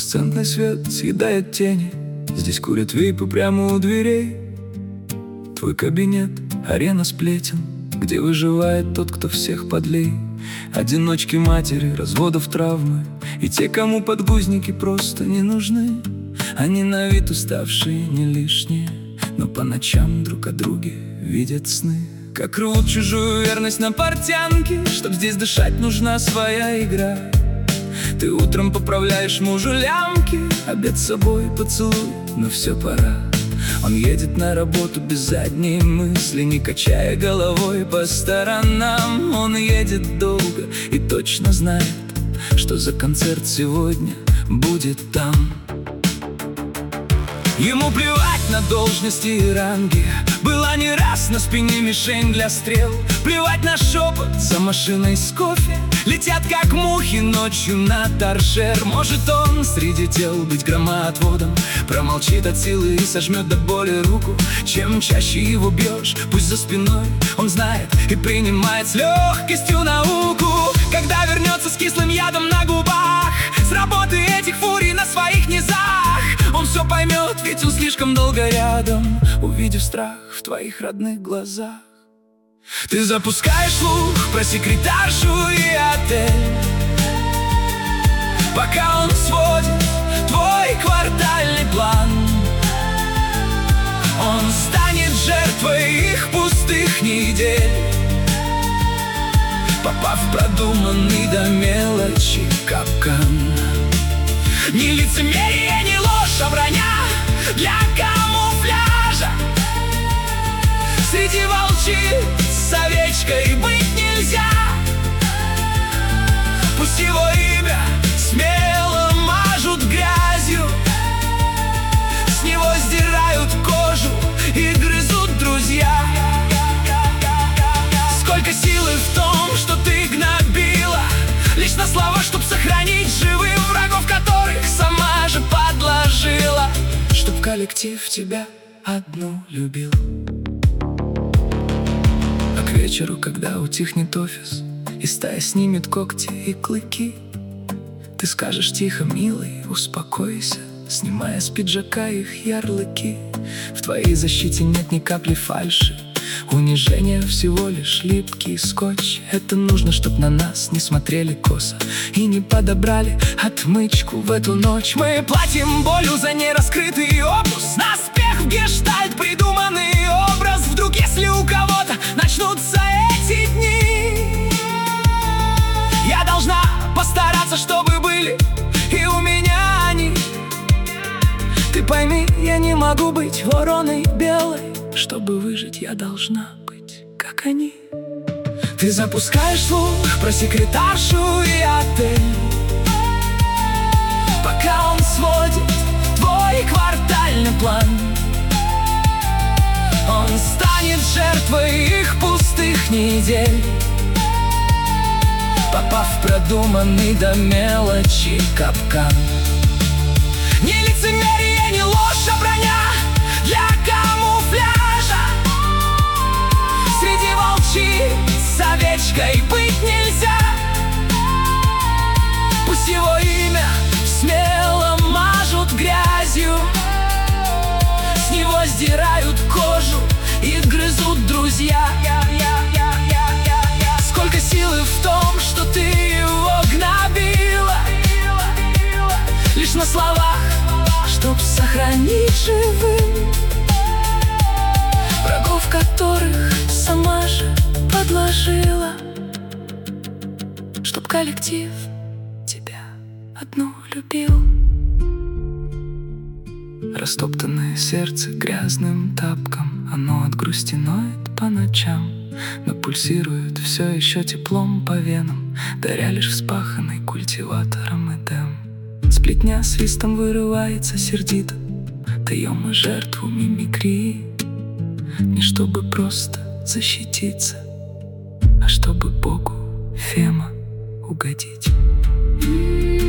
Флуоресцентный свет съедает тени. Здесь курят вейпы прямо у дверей. Твой кабинет — арена сплетен, где выживает тот, кто всех подлей. Одиночки, матери, разводов, травмы, и те, кому подгузники просто не нужны. Они на вид уставшие, не лишние, но по ночам друг о друге видят сны. Как рвут чужую верность на портянке, чтоб здесь дышать нужна своя игра. Ты утром поправляешь мужу лямки, обед с собой, поцелуй, но все пора. Он едет на работу без задней мысли, не качая головой по сторонам. Он едет долго и точно знает, что за концерт сегодня будет там. Ему плевать на должности и ранги, была не раз на спине мишень для стрел. Плевать на шепот за машиной с кофе, летят как мухи ночью на торшер. Может он среди тел быть громоотводом, промолчит от силы и сожмет до боли руку. Чем чаще его бьешь, пусть за спиной, он знает и принимает с легкостью науку. Когда вернется с кислым ядом на губах, с работы этих фурий на своих низах, он все поймет, ведь он слишком долго рядом, увидев страх в твоих родных глазах. Ты запускаешь слух про секретаршу и отель, пока он сводит твой квартальный план. Он станет жертвой их пустых недель, попав в продуманный до мелочи капкан. Ни лицемерие, ни ложь, а броня для камуфляжа. Среди волчиц с овечкой быть нельзя. Пусть его имя смело мажут грязью, с него сдирают кожу и грызут друзья. Сколько силы в том, что ты гнобила лишь на слова, чтоб сохранить живым врагов, которых сама же подложила, чтоб коллектив тебя одну любил. А к вечеру, когда утихнет офис и стая снимет когти и клыки, ты скажешь тихо: милый, успокойся, снимая с пиджака их ярлыки. В твоей защите нет ни капли фальши, унижение всего лишь липкий скотч. Это нужно, чтоб на нас не смотрели косо и не подобрали отмычку в эту ночь. Мы платим болью за нераскрытый опус, наспех в гештальт придуманный образ. Вдруг, если у кого-то начнутся эти дни, я должна постараться, чтобы были и у меня они. Ты пойми, я не могу быть вороной белой, чтобы выжить, я должна быть, как они. Ты запускаешь слух про секретаршу и отель, пока он сводит твой квартальный план. Он станет жертвой их пустых недель, попав в продуманный до мелочи капкан. Ни лицемерие, ни ложь, а броня для камуфляжа. Среди волчиц с овечкой быть нельзя. Пусть его имя смело мажут грязью, с него сдирают кожу и грызут друзья. Сколько силы в том, что ты его гнобила лишь на словах, чтоб сохранить живым врагов, которых сама же подложила, чтоб коллектив тебя одну любил. Растоптанное сердце грязным тапком, оно от грусти ноет по ночам, но пульсирует все еще теплом по венам, даря лишь вспаханный культиватором Эдем. Сплетня свистом вырывается сердито, даем мы жертву мимикрии, не чтобы просто защититься, а чтобы Богу Фема угодить.